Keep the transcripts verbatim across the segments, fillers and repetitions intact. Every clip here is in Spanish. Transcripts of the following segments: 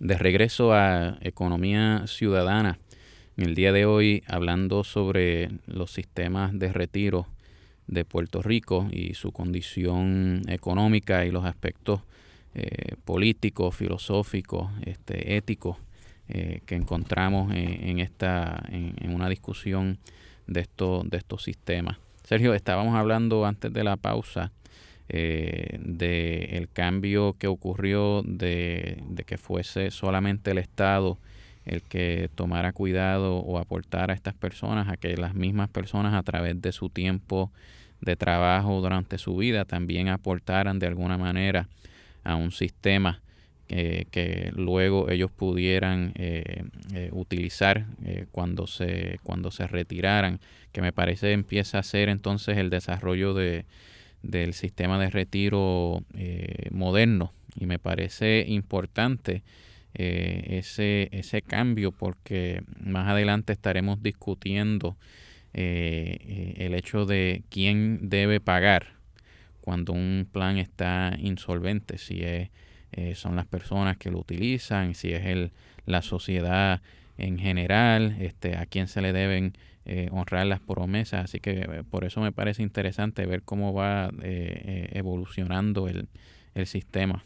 De regreso a Economía Ciudadana, en el día de hoy hablando sobre los sistemas de retiro de Puerto Rico y su condición económica y los aspectos eh, políticos, filosóficos, este, éticos eh, que encontramos en, en esta en, en una discusión de estos de estos sistemas. Sergio, estábamos hablando antes de la pausa eh, de el cambio que ocurrió de, de que fuese solamente el Estado el que tomara cuidado o aportara a estas personas, a que las mismas personas a través de su tiempo de trabajo durante su vida también aportaran de alguna manera a un sistema que, que luego ellos pudieran eh, eh, utilizar eh, cuando se cuando se retiraran, que me parece empieza a ser entonces el desarrollo de del sistema de retiro eh, moderno, y me parece importante Eh, ese, ese cambio, porque más adelante estaremos discutiendo eh, eh, el hecho de quién debe pagar cuando un plan está insolvente, si es, eh, son las personas que lo utilizan, si es el, la sociedad en general, este, a quién se le deben eh, honrar las promesas. Así que eh, por eso me parece interesante ver cómo va eh, eh, evolucionando el, el sistema.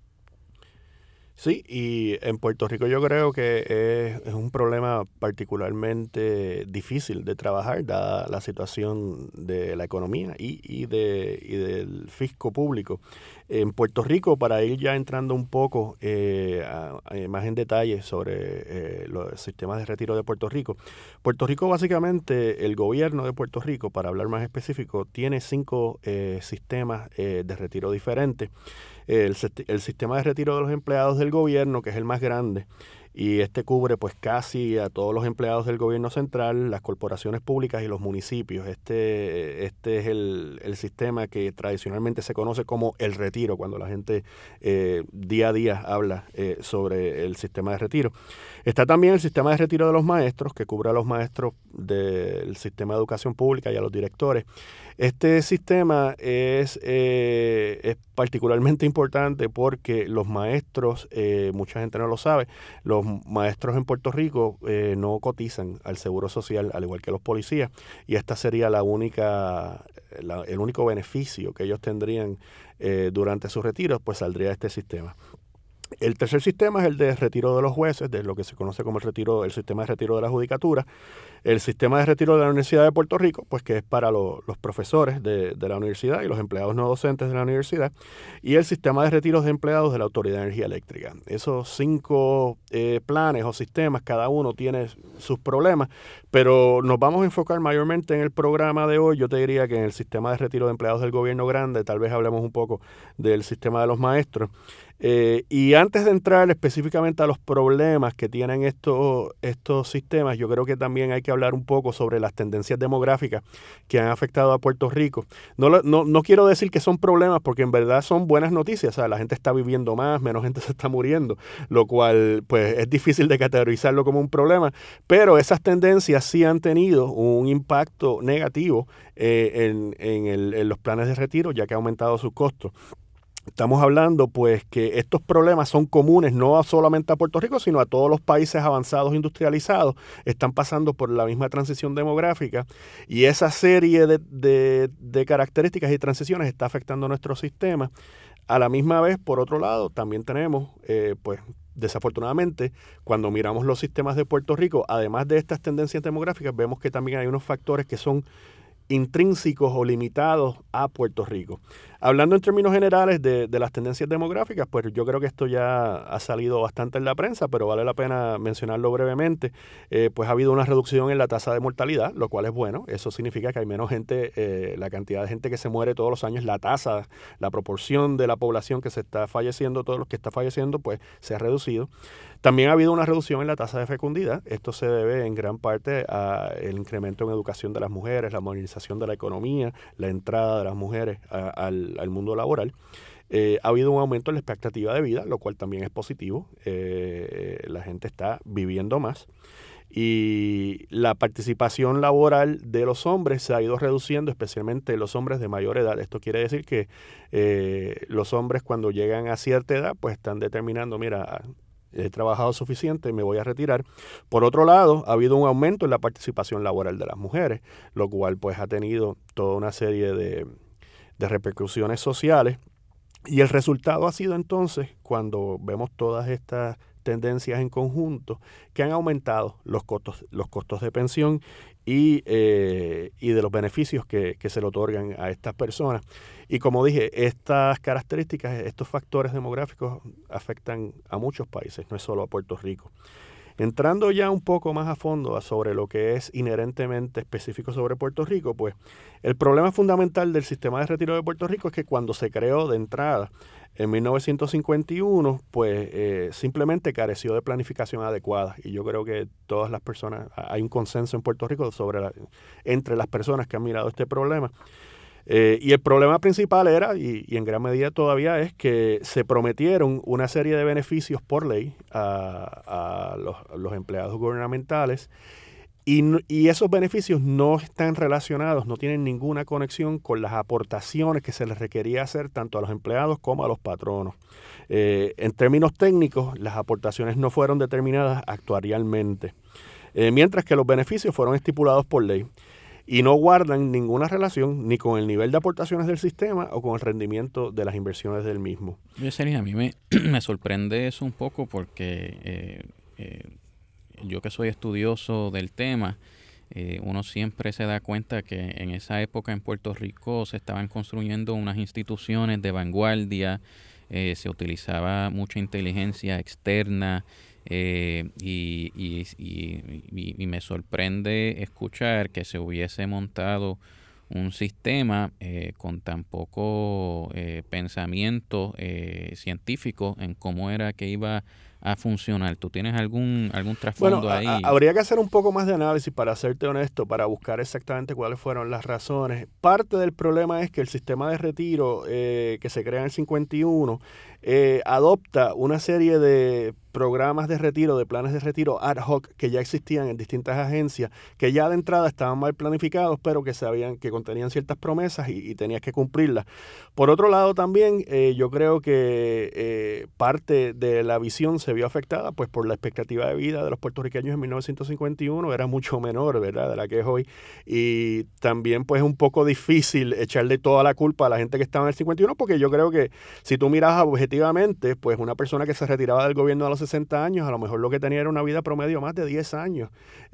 Sí, y en Puerto Rico yo creo que es, es un problema particularmente difícil de trabajar, dada la situación de la economía y, y, de, y del fisco público. En Puerto Rico, para ir ya entrando un poco eh, a, a más en detalle sobre eh, los sistemas de retiro de Puerto Rico, Puerto Rico básicamente, el gobierno de Puerto Rico, para hablar más específico, tiene cinco eh, sistemas eh, de retiro diferentes. El, el sistema de retiro de los empleados del gobierno, que es el más grande, y este cubre pues casi a todos los empleados del gobierno central, las corporaciones públicas y los municipios. Este, este es el, el sistema que tradicionalmente se conoce como el retiro, cuando la gente eh, día a día habla eh, sobre el sistema de retiro. Está también el sistema de retiro de los maestros, que cubre a los maestros del sistema de educación pública y a los directores. Este sistema es, eh, es particularmente importante porque los maestros, eh, mucha gente no lo sabe, los maestros en Puerto Rico eh, no cotizan al Seguro Social, al igual que los policías, y esta sería la única, la, el único beneficio que ellos tendrían eh, durante su retiro, pues saldría de este sistema. El tercer sistema es el de retiro de los jueces, de lo que se conoce como el retiro, el sistema de retiro de la judicatura. El sistema de retiro de la Universidad de Puerto Rico, pues que es para lo, los profesores de, de la universidad y los empleados no docentes de la universidad. Y el sistema de retiros de empleados de la Autoridad de Energía Eléctrica. Esos cinco eh, planes o sistemas, cada uno tiene sus problemas, pero nos vamos a enfocar mayormente en el programa de hoy. Yo te diría que en el sistema de retiro de empleados del gobierno grande, tal vez hablemos un poco del sistema de los maestros. Eh, y antes de entrar específicamente a los problemas que tienen estos, estos sistemas, yo creo que también hay que hablar un poco sobre las tendencias demográficas que han afectado a Puerto Rico. No, no, no quiero decir que son problemas, porque en verdad son buenas noticias. O sea, la gente está viviendo más, menos gente se está muriendo, lo cual pues es difícil de categorizarlo como un problema, pero esas tendencias sí han tenido un impacto negativo eh, en, en, el, en los planes de retiro, ya que ha aumentado sus costos. Estamos hablando pues que estos problemas son comunes no solamente a Puerto Rico, sino a todos los países avanzados industrializados. Están pasando por la misma transición demográfica, y esa serie de, de, de características y transiciones está afectando a nuestro sistema. A la misma vez, por otro lado, también tenemos eh, pues desafortunadamente, cuando miramos los sistemas de Puerto Rico, además de estas tendencias demográficas, vemos que también hay unos factores que son intrínsecos o limitados a Puerto Rico. Hablando en términos generales de, de las tendencias demográficas, pues yo creo que esto ya ha salido bastante en la prensa, pero vale la pena mencionarlo brevemente. Eh, pues ha habido una reducción en la tasa de mortalidad, lo cual es bueno. Eso significa que hay menos gente, eh, la cantidad de gente que se muere todos los años, la tasa, la proporción de la población que se está falleciendo, todos los que está falleciendo, pues se ha reducido. También ha habido una reducción en la tasa de fecundidad. Esto se debe en gran parte al incremento en educación de las mujeres, la modernización de la economía, la entrada de las mujeres a, al, al mundo laboral. Eh, ha habido un aumento en la expectativa de vida, lo cual también es positivo. Eh, la gente está viviendo más. Y la participación laboral de los hombres se ha ido reduciendo, especialmente los hombres de mayor edad. Esto quiere decir que eh, los hombres, cuando llegan a cierta edad, pues están determinando, mira, he trabajado suficiente, me voy a retirar. Por otro lado, ha habido un aumento en la participación laboral de las mujeres, lo cual pues ha tenido toda una serie de, de repercusiones sociales. Y el resultado ha sido entonces, cuando vemos todas estas tendencias en conjunto, que han aumentado los costos, los costos de pensión y, eh, y de los beneficios que, que se le otorgan a estas personas. Y como dije, estas características, estos factores demográficos afectan a muchos países, no es solo a Puerto Rico. Entrando ya un poco más a fondo sobre lo que es inherentemente específico sobre Puerto Rico, pues el problema fundamental del sistema de retiro de Puerto Rico es que cuando se creó de entrada en mil novecientos cincuenta y uno, pues eh, simplemente careció de planificación adecuada. Y yo creo que todas las personas, hay un consenso en Puerto Rico sobre la, entre las personas que han mirado este problema. Eh, y el problema principal era, y, y en gran medida todavía es, que se prometieron una serie de beneficios por ley a, a, los, a los empleados gubernamentales y, y esos beneficios no están relacionados, no tienen ninguna conexión con las aportaciones que se les requería hacer tanto a los empleados como a los patronos. Eh, en términos técnicos, las aportaciones no fueron determinadas actuarialmente, eh, mientras que los beneficios fueron estipulados por ley. Y no guardan ninguna relación ni con el nivel de aportaciones del sistema o con el rendimiento de las inversiones del mismo. Yo, Sergio, a mí me, me sorprende eso un poco porque eh, eh, yo que soy estudioso del tema, eh, uno siempre se da cuenta que en esa época en Puerto Rico se estaban construyendo unas instituciones de vanguardia, eh, se utilizaba mucha inteligencia externa. Eh, y, y, y, y me sorprende escuchar que se hubiese montado un sistema eh, con tan poco eh, pensamiento eh, científico en cómo era que iba a funcionar. ¿Tú tienes algún algún trasfondo bueno, ahí? A, habría que hacer un poco más de análisis, para serte honesto, para buscar exactamente cuáles fueron las razones. Parte del problema es que el sistema de retiro eh, que se crea en el cincuenta y uno eh, adopta una serie de programas de retiro, de planes de retiro ad hoc que ya existían en distintas agencias, que ya de entrada estaban mal planificados, pero que sabían que contenían ciertas promesas y, y tenías que cumplirlas. Por otro lado también, eh, yo creo que eh, parte de la visión se vio afectada pues por la expectativa de vida de los puertorriqueños en mil novecientos cincuenta y uno, era mucho menor, ¿verdad?, de la que es hoy, y también pues es un poco difícil echarle toda la culpa a la gente que estaba en el cincuenta y uno, porque yo creo que si tú miras objetivamente, pues una persona que se retiraba del gobierno a los sesenta años, a lo mejor lo que tenía era una vida promedio más de diez años.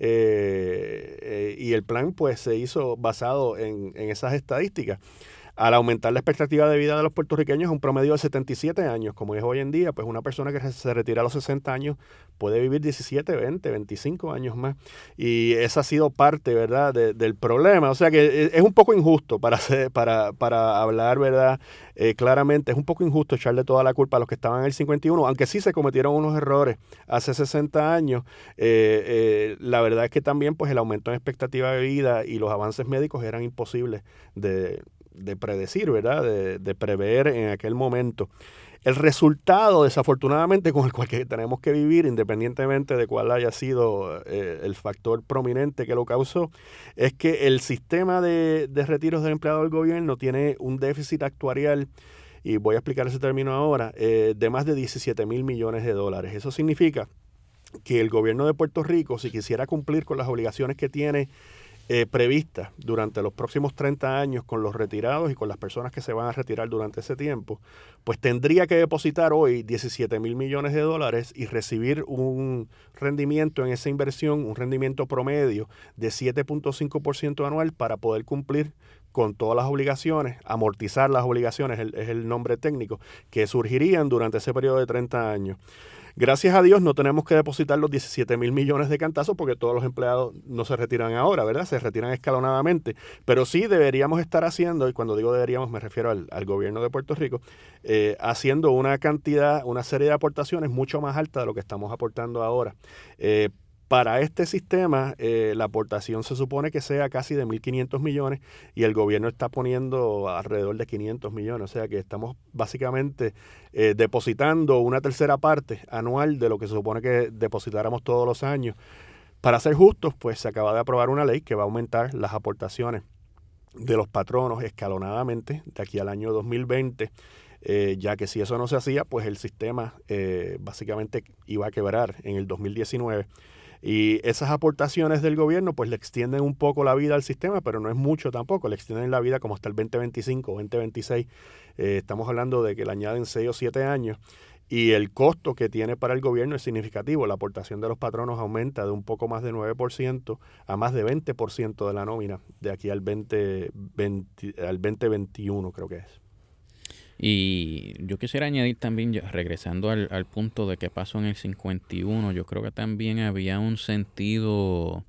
Eh, eh, y el plan pues se hizo basado en, en esas estadísticas. Al aumentar la expectativa de vida de los puertorriqueños a un promedio de setenta y siete años, como es hoy en día, pues una persona que se retira a los sesenta años puede vivir diecisiete, veinte, veinticinco años más. Y esa ha sido parte, ¿verdad?, de, del problema. O sea que es un poco injusto para, hacer, para, para hablar, ¿verdad?, eh, claramente, es un poco injusto echarle toda la culpa a los que estaban en el cincuenta y uno, aunque sí se cometieron unos errores hace sesenta años. Eh, eh, la verdad es que también pues el aumento en expectativa de vida y los avances médicos eran imposibles de... de predecir, ¿verdad?, de, de prever en aquel momento. El resultado, desafortunadamente, con el cual que tenemos que vivir, independientemente de cuál haya sido eh, el factor prominente que lo causó, es que el sistema de, de retiros del empleado del gobierno tiene un déficit actuarial, y voy a explicar ese término ahora, eh, de más de diecisiete mil millones de dólares. Eso significa que el gobierno de Puerto Rico, si quisiera cumplir con las obligaciones que tiene Eh, previstas durante los próximos treinta años con los retirados y con las personas que se van a retirar durante ese tiempo, pues tendría que depositar hoy diecisiete mil millones de dólares y recibir un rendimiento en esa inversión, un rendimiento promedio de siete punto cinco por ciento anual para poder cumplir con todas las obligaciones, amortizar las obligaciones, es el, es el nombre técnico, que surgirían durante ese periodo de treinta años. Gracias a Dios no tenemos que depositar los diecisiete mil millones de cantazos, porque todos los empleados no se retiran ahora, ¿verdad? Se retiran escalonadamente. Pero sí deberíamos estar haciendo, y cuando digo deberíamos me refiero al, al gobierno de Puerto Rico, eh, haciendo una cantidad, una serie de aportaciones mucho más alta de lo que estamos aportando ahora. Eh, Para este sistema, eh, la aportación se supone que sea casi de mil quinientos millones y el gobierno está poniendo alrededor de quinientos millones. O sea que estamos básicamente eh, depositando una tercera parte anual de lo que se supone que depositáramos todos los años. Para ser justos, pues se acaba de aprobar una ley que va a aumentar las aportaciones de los patronos escalonadamente de aquí al año dos mil veinte. eh, ya que si eso no se hacía, pues el sistema eh, básicamente iba a quebrar en el dos mil diecinueve. Y esas aportaciones del gobierno pues le extienden un poco la vida al sistema, pero no es mucho tampoco, le extienden la vida como hasta el veinte veinticinco, veinte veintiséis. Eh, estamos hablando de que le añaden seis o siete años. Y el costo que tiene para el gobierno es significativo. La aportación de los patronos aumenta de un poco más de nueve por ciento a más de veinte por ciento de la nómina de aquí al veinte veinte, al veinte veintiuno, creo que es. Y yo quisiera añadir también, regresando al, al punto de qué pasó en el cincuenta y uno, yo creo que también había un sentido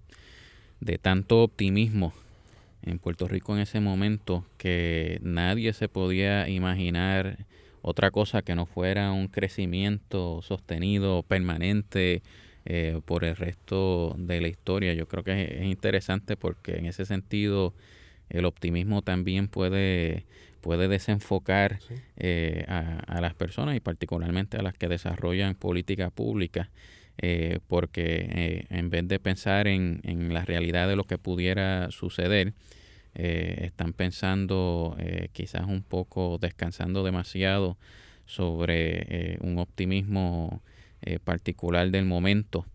de tanto optimismo en Puerto Rico en ese momento que nadie se podía imaginar otra cosa que no fuera un crecimiento sostenido, permanente, eh, por el resto de la historia. Yo creo que es, es interesante porque en ese sentido el optimismo también puede, puede desenfocar sí. eh, a, a las personas y particularmente a las que desarrollan política pública, eh, porque eh, en vez de pensar en, en la realidad de lo que pudiera suceder, Eh, están pensando eh, quizás un poco, descansando demasiado sobre eh, un optimismo eh, particular del momento,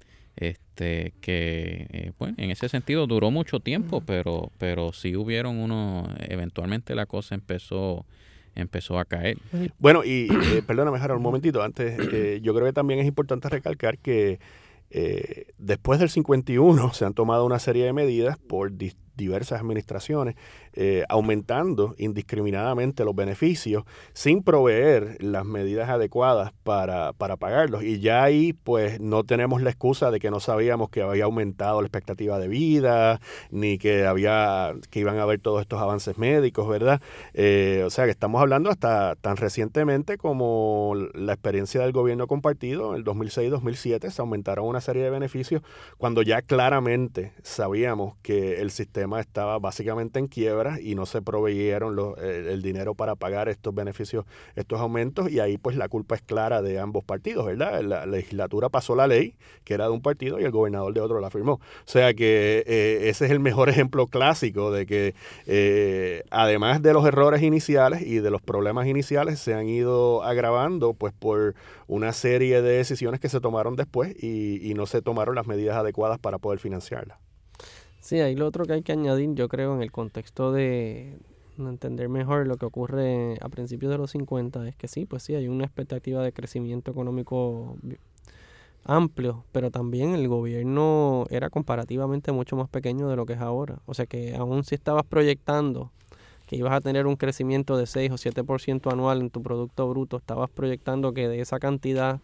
este que eh, bueno, en ese sentido duró mucho tiempo, pero pero sí hubieron unos, eventualmente la cosa empezó empezó a caer. Bueno, y eh, perdóname, Harold, un momentito antes, eh, yo creo que también es importante recalcar que eh, después del cincuenta y uno se han tomado una serie de medidas por di- diversas administraciones, eh, aumentando indiscriminadamente los beneficios sin proveer las medidas adecuadas para, para pagarlos. Y ya ahí pues no tenemos la excusa de que no sabíamos que había aumentado la expectativa de vida, ni que había que iban a haber todos estos avances médicos, ¿verdad? Eh, o sea que estamos hablando hasta tan recientemente como la experiencia del gobierno compartido, en el dos mil seis dos mil siete se aumentaron una serie de beneficios cuando ya claramente sabíamos que el sistema estaba básicamente en quiebra y no se proveyeron los, el, el dinero para pagar estos beneficios, estos aumentos, y ahí pues la culpa es clara de ambos partidos, ¿verdad? La legislatura pasó la ley, que era de un partido, y el gobernador de otro la firmó. O sea que eh, ese es el mejor ejemplo clásico de que eh, además de los errores iniciales y de los problemas iniciales, se han ido agravando pues por una serie de decisiones que se tomaron después y, y no se tomaron las medidas adecuadas para poder financiarlas. Sí, ahí lo otro que hay que añadir, yo creo, en el contexto de entender mejor lo que ocurre a principios de los cincuenta, es que sí, pues sí, hay una expectativa de crecimiento económico amplio, pero también el gobierno era comparativamente mucho más pequeño de lo que es ahora. O sea que aún si estabas proyectando que ibas a tener un crecimiento de seis o siete por ciento anual en tu Producto Bruto, estabas proyectando que de esa cantidad,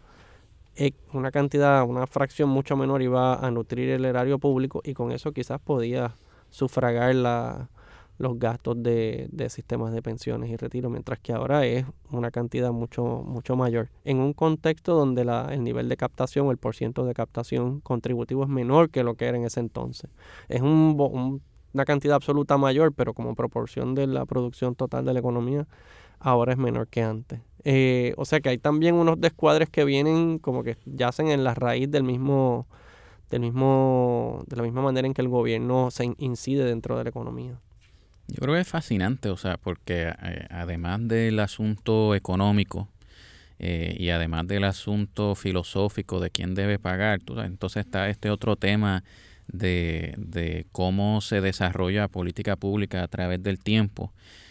una cantidad, una fracción mucho menor iba a nutrir el erario público, y con eso quizás podías sufragar la, los gastos de, de sistemas de pensiones y retiro, mientras que ahora es una cantidad mucho, mucho mayor. En un contexto donde la, el nivel de captación o el porciento de captación contributivo es menor que lo que era en ese entonces. Es un, un, una cantidad absoluta mayor, pero como proporción de la producción total de la economía, ahora es menor que antes. Eh, o sea que hay también unos descuadres que vienen como que yacen en la raíz del mismo, del mismo, de la misma manera en que el gobierno se incide dentro de la economía. Yo creo que es fascinante, o sea, porque eh, además del asunto económico eh, y además del asunto filosófico de quién debe pagar, tú sabes, entonces está este otro tema de, de cómo se desarrolla política pública a través del tiempo.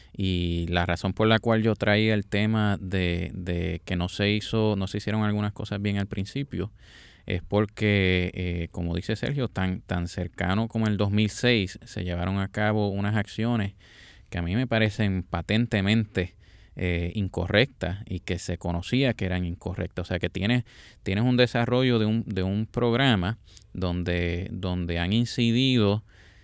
Y la razón por la cual yo traía el tema de, de que no se hizo, no se hicieron algunas cosas bien al principio, es porque, eh, como dice Sergio, tan, tan cercano como el dos mil seis se llevaron a cabo unas acciones que a mí me parecen patentemente eh, incorrectas y que se conocía que eran incorrectas. O sea que tienes, tienes un desarrollo de un, de un programa donde, donde han incidido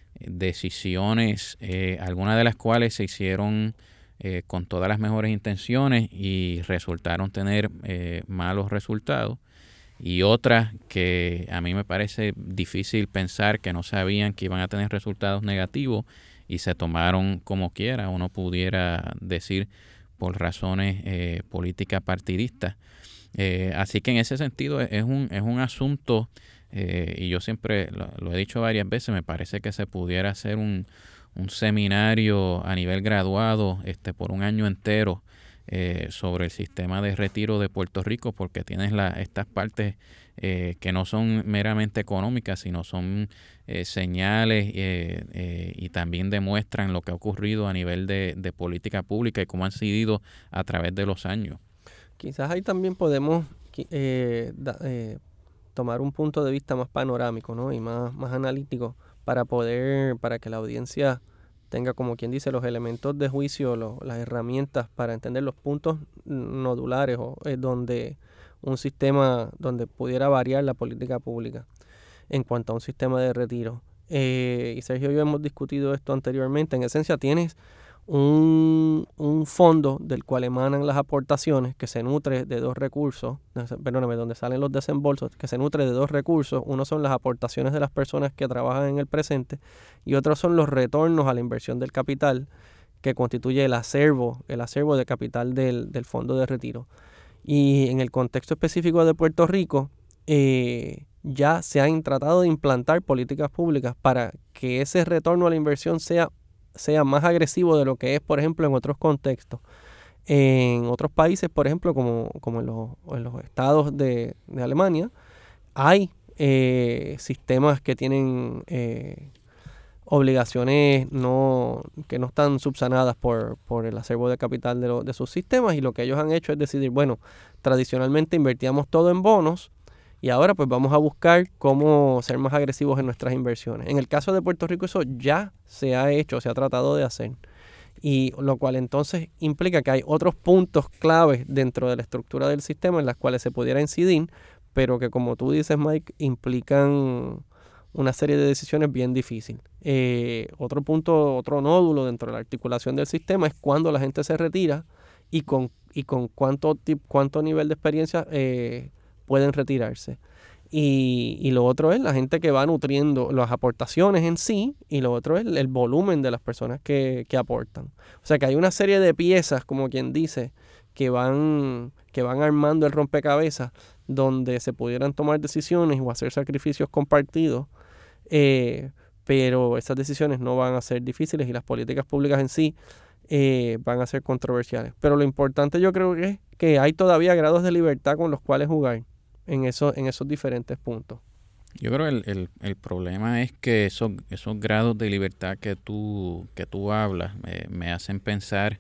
decisiones, eh, algunas de las cuales se hicieron eh, con todas las mejores intenciones y resultaron tener eh, malos resultados, y otras que a mí me parece difícil pensar que no sabían que iban a tener resultados negativos y se tomaron como quiera, uno pudiera decir por razones eh, políticas partidistas. Eh, así que en ese sentido es un, es un asunto, eh, y yo siempre lo, lo he dicho varias veces, me parece que se pudiera hacer un, un seminario a nivel graduado este, por un año entero eh, sobre el sistema de retiro de Puerto Rico, porque tienes la, estas partes eh, que no son meramente económicas, sino son eh, señales eh, eh, y también demuestran lo que ha ocurrido a nivel de, de política pública y cómo han sido a través de los años. Quizás ahí también podemos eh, da, eh, tomar un punto de vista más panorámico, ¿no? Y más, más analítico para poder, para que la audiencia tenga, como quien dice, los elementos de juicio, lo, las herramientas para entender los puntos nodulares o eh, donde un sistema, donde pudiera variar la política pública en cuanto a un sistema de retiro. Eh, y Sergio y yo hemos discutido esto anteriormente. En esencia tienes un, un fondo del cual emanan las aportaciones, que se nutre de dos recursos, perdóname, donde salen los desembolsos, que se nutre de dos recursos. Uno son las aportaciones de las personas que trabajan en el presente y otros son los retornos a la inversión del capital, que constituye el acervo, el acervo de capital del, del fondo de retiro. Y en el contexto específico de Puerto Rico, eh, ya se han tratado de implantar políticas públicas para que ese retorno a la inversión sea sea más agresivo de lo que es, por ejemplo, en otros contextos. En otros países, por ejemplo, como, como en, los, en los estados de, de Alemania, hay eh, sistemas que tienen eh, obligaciones no, que no están subsanadas por, por el acervo de capital de, lo, de sus sistemas, y lo que ellos han hecho es decidir, bueno, tradicionalmente invertíamos todo en bonos, y ahora pues vamos a buscar cómo ser más agresivos en nuestras inversiones. En el caso de Puerto Rico eso ya se ha hecho, se ha tratado de hacer. Y lo cual entonces implica que hay otros puntos claves dentro de la estructura del sistema en las cuales se pudiera incidir, pero que, como tú dices, Mike, implican una serie de decisiones bien difíciles. Eh, otro punto, otro nódulo dentro de la articulación del sistema es cuando la gente se retira y con, y con cuánto, cuánto nivel de experiencia eh, pueden retirarse. Y, y lo otro es la gente que va nutriendo las aportaciones en sí, y lo otro es el, el volumen de las personas que, que aportan. O sea que hay una serie de piezas, como quien dice, que van, que van armando el rompecabezas, donde se pudieran tomar decisiones o hacer sacrificios compartidos, eh, pero esas decisiones no van a ser difíciles y las políticas públicas en sí eh, van a ser controversiales. Pero lo importante yo creo que es que hay todavía grados de libertad con los cuales jugar en esos, en esos diferentes puntos. Yo creo que el, el, el problema es que esos, esos grados de libertad que tú, que tú hablas eh, me hacen pensar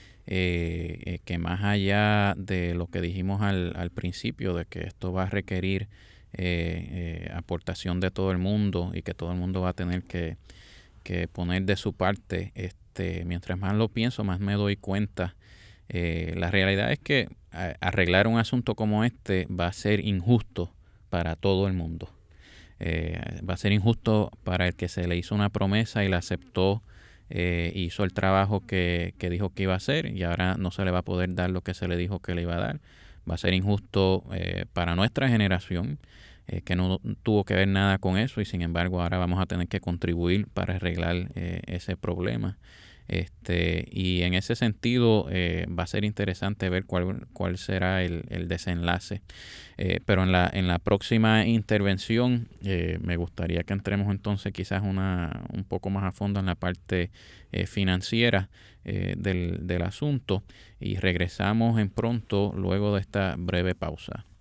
eh, eh, que más allá de lo que dijimos al, al principio, de que esto va a requerir eh, eh, aportación de todo el mundo y que todo el mundo va a tener que, que poner de su parte, este, mientras más lo pienso, más me doy cuenta. Eh, la realidad es que arreglar un asunto como este va a ser injusto para todo el mundo. Eh, va a ser injusto para el que se le hizo una promesa y la aceptó, eh, hizo el trabajo que, que dijo que iba a hacer, y ahora no se le va a poder dar lo que se le dijo que le iba a dar. Va a ser injusto eh, para nuestra generación, eh, que no tuvo que ver nada con eso, y sin embargo ahora vamos a tener que contribuir para arreglar eh, ese problema. Este, y en ese sentido eh, va a ser interesante ver cuál, cuál será el, el desenlace. Eh, pero en la, en la próxima intervención eh, me gustaría que entremos entonces quizás una, un poco más a fondo en la parte eh, financiera eh, del, del asunto, y regresamos en pronto luego de esta breve pausa.